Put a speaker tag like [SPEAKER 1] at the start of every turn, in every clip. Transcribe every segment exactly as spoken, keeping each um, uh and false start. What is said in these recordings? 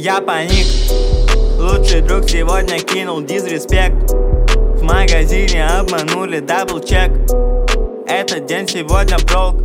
[SPEAKER 1] Я паник. Лучший друг сегодня кинул дизреспект. В магазине обманули даблчек. Этот день сегодня брок.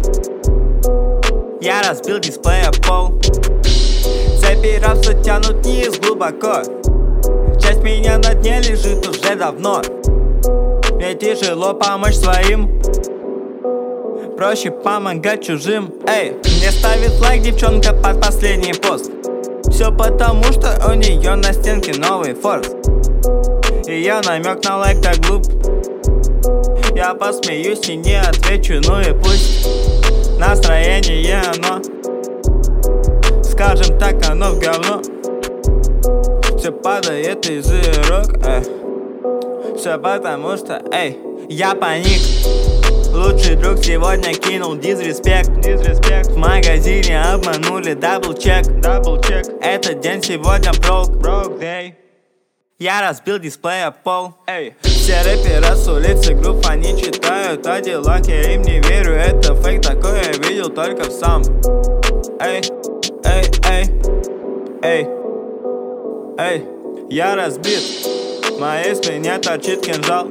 [SPEAKER 1] Я разбил дисплей об пол. Цепи рабства тянут вниз глубоко. Часть меня на дне лежит уже давно. Мне тяжело помочь своим, проще помогать чужим. Эй, мне ставит лайк девчонка под последний пост. Все потому, что у нее на стенке новый форс. Ее намек на лайк так глуп. Я посмеюсь и не отвечу, ну и пусть. Настроение оно, скажем так, оно в говно. Все падает из рук, эй. Все потому что, эй, я паник. Лучший друг сегодня кинул дизреспект. Дизреспект. В магазине обманули даблчек. Даблчек. Этот день сегодня брок. Брок дэй. Я разбил дисплей об пол. Эй. Все рэперы с улицы групп, они читают о делах. Я им не верю, это фейк, такое я видел только в сам. Эй, эй, эй, эй, эй. Я разбит, в моей спине торчит кинжал.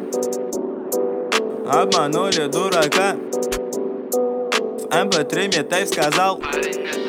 [SPEAKER 1] Обманули дурака. В эм пэ три мне тейп сказал.